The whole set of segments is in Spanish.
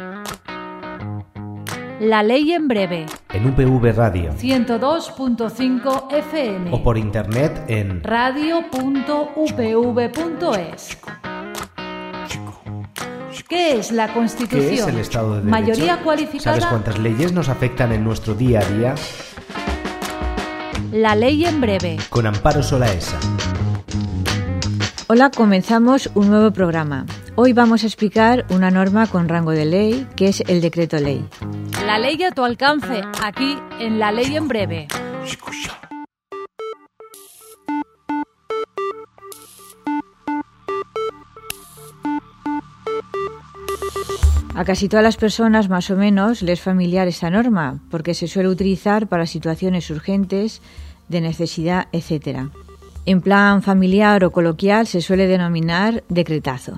La ley en breve. En UPV Radio. 102.5 FM. O por internet en radio.upv.es. ¿Qué es la Constitución? ¿Qué es el Estado de Derecho? Mayoría cualificada. ¿Sabes cuántas leyes nos afectan en nuestro día a día? La ley en breve. Con Amparo Solaesa. Hola, comenzamos un nuevo programa. Hoy vamos a explicar una norma con rango de ley, que es el decreto ley. La ley a tu alcance, aquí en La ley en breve. A casi todas las personas, más o menos, les es familiar esta norma, porque se suele utilizar para situaciones urgentes, de necesidad, etc. En plan familiar o coloquial se suele denominar decretazo.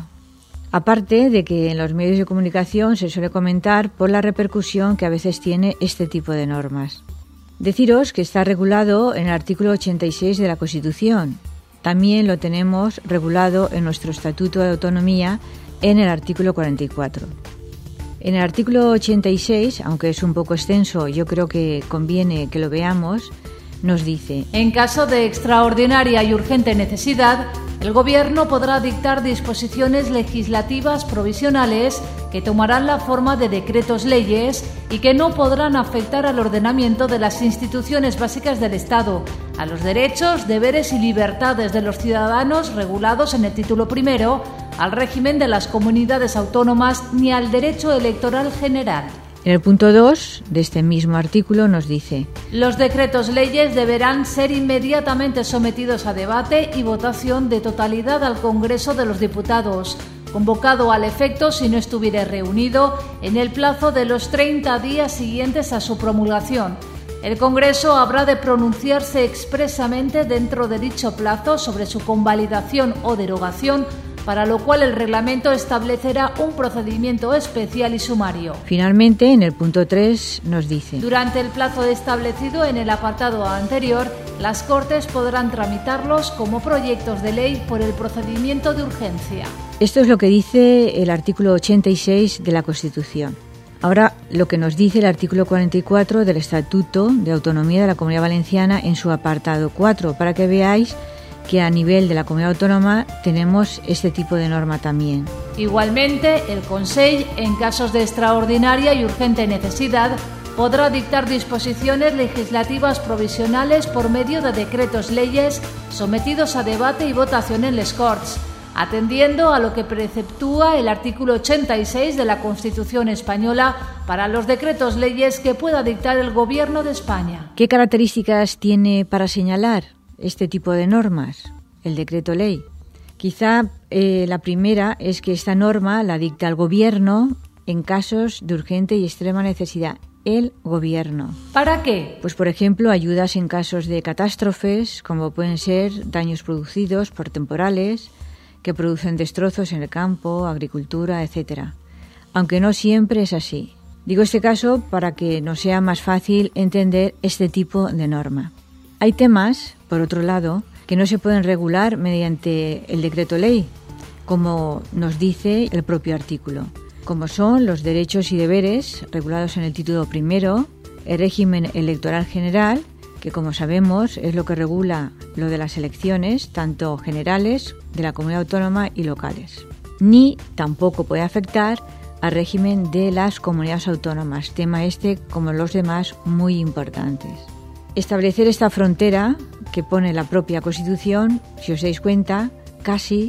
Aparte de que en los medios de comunicación se suele comentar por la repercusión que a veces tiene este tipo de normas. Deciros que está regulado en el artículo 86 de la Constitución. También lo tenemos regulado en nuestro Estatuto de Autonomía en el artículo 44. En el artículo 86, aunque es un poco extenso, yo creo que conviene que lo veamos, nos dice: en caso de extraordinaria y urgente necesidad, el Gobierno podrá dictar disposiciones legislativas provisionales que tomarán la forma de decretos leyes y que no podrán afectar al ordenamiento de las instituciones básicas del Estado, a los derechos, deberes y libertades de los ciudadanos regulados en el título primero, al régimen de las comunidades autónomas ni al derecho electoral general. En el punto 2 de este mismo artículo nos dice: los decretos leyes deberán ser inmediatamente sometidos a debate y votación de totalidad al Congreso de los Diputados, convocado al efecto si no estuviere reunido en el plazo de los 30 días siguientes a su promulgación. El Congreso habrá de pronunciarse expresamente dentro de dicho plazo sobre su convalidación o derogación, para lo cual el reglamento establecerá un procedimiento especial y sumario. Finalmente, en el punto 3 nos dice: durante el plazo establecido en el apartado anterior, las Cortes podrán tramitarlos como proyectos de ley por el procedimiento de urgencia. Esto es lo que dice el artículo 86 de la Constitución. Ahora, lo que nos dice el artículo 44 del Estatuto de Autonomía de la Comunidad Valenciana en su apartado 4, para que veáis que a nivel de la comunidad autónoma tenemos este tipo de norma también. Igualmente, el Consell, en casos de extraordinaria y urgente necesidad, podrá dictar disposiciones legislativas provisionales por medio de decretos leyes sometidos a debate y votación en les Corts, atendiendo a lo que preceptúa el artículo 86 de la Constitución española para los decretos leyes que pueda dictar el Gobierno de España. ¿Qué características tiene para señalar este tipo de normas, el decreto ley? Quizá la primera es que esta norma la dicta el Gobierno en casos de urgente y extrema necesidad. El Gobierno. ¿Para qué? Pues, por ejemplo, ayudas en casos de catástrofes, como pueden ser daños producidos por temporales que producen destrozos en el campo, agricultura, etc. Aunque no siempre es así. Digo este caso para que nos sea más fácil entender este tipo de norma. Hay temas, por otro lado, que no se pueden regular mediante el decreto ley, como nos dice el propio artículo, como son los derechos y deberes regulados en el título primero, el régimen electoral general, que como sabemos es lo que regula lo de las elecciones, tanto generales, de la comunidad autónoma y locales. Ni tampoco puede afectar al régimen de las comunidades autónomas, tema este, como los demás, muy importantes. Establecer esta frontera que pone la propia Constitución, si os dais cuenta, casi,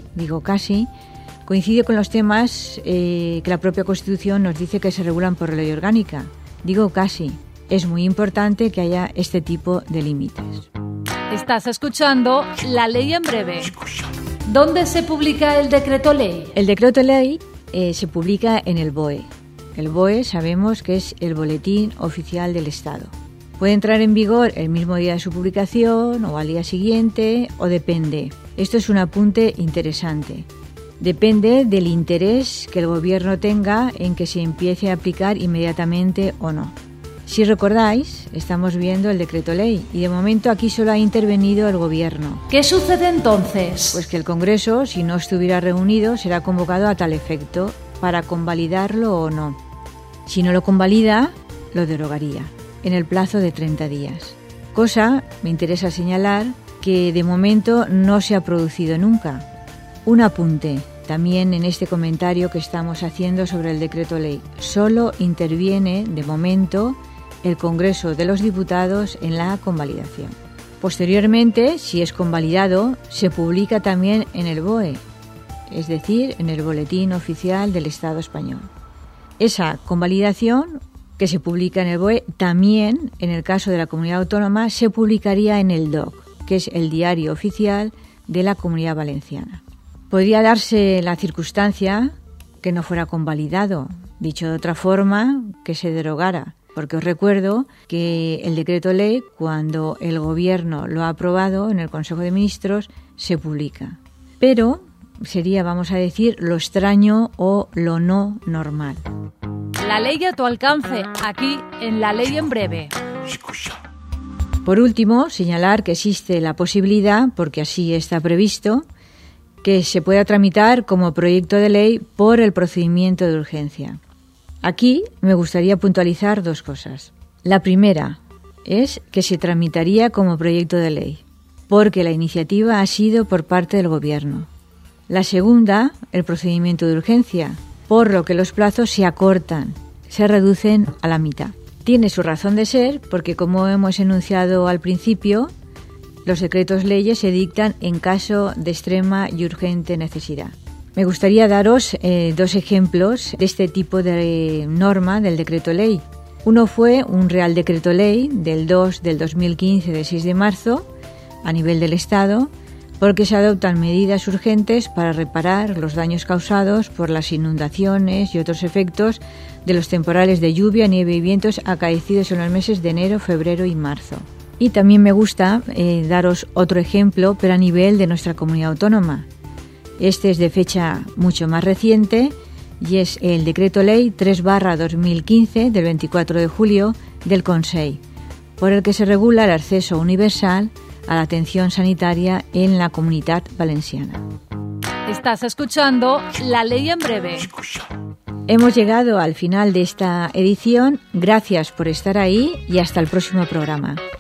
coincide con los temas que la propia Constitución nos dice que se regulan por ley orgánica. Digo casi. Es muy importante que haya este tipo de límites. Estás escuchando La ley en breve. ¿Dónde se publica el decreto ley? El decreto ley se publica en el BOE. El BOE sabemos que es el Boletín Oficial del Estado. Puede entrar en vigor el mismo día de su publicación o al día siguiente, o depende. Esto es un apunte interesante. Depende del interés que el Gobierno tenga en que se empiece a aplicar inmediatamente o no. Si recordáis, estamos viendo el decreto ley y de momento aquí solo ha intervenido el Gobierno. ¿Qué sucede entonces? Pues que el Congreso, si no estuviera reunido, será convocado a tal efecto para convalidarlo o no. Si no lo convalida, lo derogaría en el plazo de 30 días. Cosa, me interesa señalar, que de momento no se ha producido nunca. Un apunte también en este comentario que estamos haciendo sobre el decreto ley. Solo interviene, de momento, el Congreso de los Diputados en la convalidación. Posteriormente, si es convalidado, se publica también en el BOE, es decir, en el Boletín Oficial del Estado Español. Esa convalidación, que se publica en el BOE, también, en el caso de la Comunidad Autónoma, se publicaría en el DOC, que es el Diario Oficial de la Comunidad Valenciana. Podría darse la circunstancia que no fuera convalidado, dicho de otra forma, que se derogara, porque os recuerdo que el decreto ley, cuando el Gobierno lo ha aprobado en el Consejo de Ministros, se publica. Pero sería, vamos a decir, lo extraño o lo no normal. La ley a tu alcance, aquí en La Ley en Breve. Por último, señalar que existe la posibilidad, porque así está previsto, que se pueda tramitar como proyecto de ley por el procedimiento de urgencia. Aquí me gustaría puntualizar dos cosas. La primera es que se tramitaría como proyecto de ley, porque la iniciativa ha sido por parte del Gobierno. La segunda, el procedimiento de urgencia, por lo que los plazos se acortan, se reducen a la mitad. Tiene su razón de ser porque, como hemos enunciado al principio, los decretos leyes se dictan en caso de extrema y urgente necesidad. Me gustaría daros dos ejemplos de este tipo de norma del decreto ley. Uno fue un Real Decreto Ley del 2 del 2015 de 6 de marzo a nivel del Estado, porque se adoptan medidas urgentes para reparar los daños causados por las inundaciones y otros efectos de los temporales de lluvia, nieve y vientos acaecidos en los meses de enero, febrero y marzo. Y también me gusta daros otro ejemplo, pero a nivel de nuestra comunidad autónoma. Este es de fecha mucho más reciente y es el Decreto Ley 3/2015 del 24 de julio del Consell, por el que se regula el acceso universal a la atención sanitaria en la Comunitat Valenciana. Estás escuchando La Ley en Breve. Hemos llegado al final de esta edición. Gracias por estar ahí y hasta el próximo programa.